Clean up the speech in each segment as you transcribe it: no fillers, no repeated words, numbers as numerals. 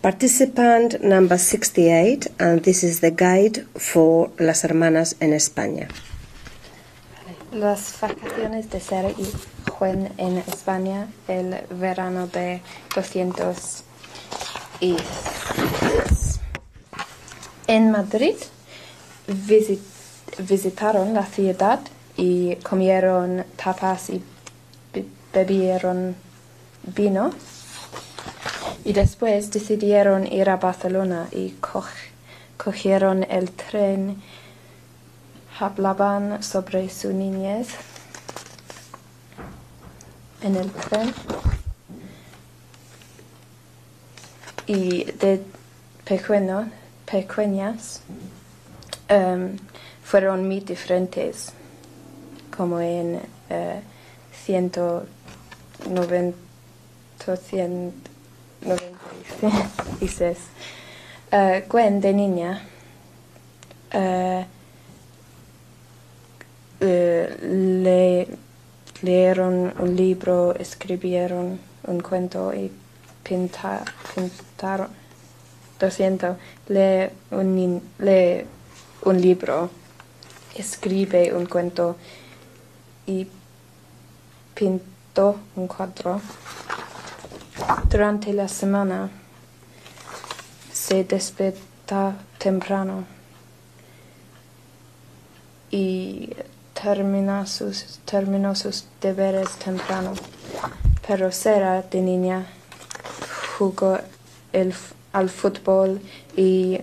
Participant number 68, and this is the guide for las hermanas en España. Las vacaciones de Sara y Juan en España el verano de 206. En Madrid visitaron la ciudad y comieron tapas y bebieron vino. Y después decidieron ir a Barcelona y cogieron el tren. Hablaban sobre su niñez en el tren. Y de pequeñas fueron muy diferentes, como en 196. Gwen de niña leyeron un libro, escribieron un cuento y pintaron. Lee un libro, escribe un cuento y pintó un cuadro. Durante la semana se despierta temprano y terminó sus deberes temprano. Pero Sara, de niña, jugó al fútbol y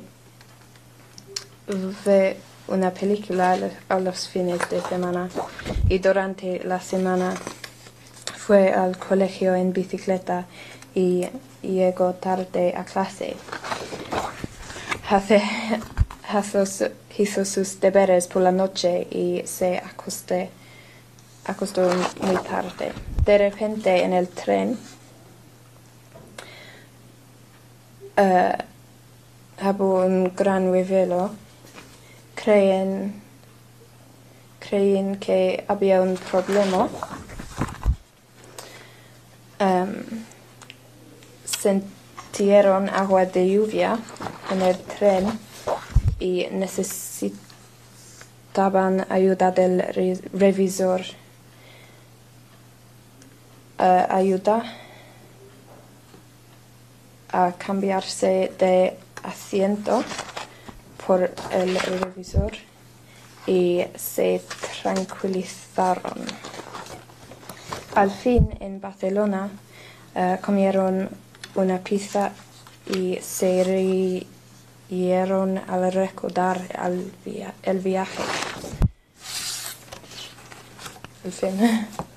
ve una película a los fines de semana. Y durante la semana fue al colegio en bicicleta y llegó tarde a clase. Hizo sus deberes por la noche y se acostó muy tarde. De repente en el tren hubo un gran revuelo. Creen que había un problema. Sintieron agua de lluvia en el tren y necesitaban ayuda del revisor. Ayuda a cambiarse de asiento por el revisor y se tranquilizaron. Al fin, en Barcelona, comieron una pizza y se rieron al recordar el viaje. Al fin.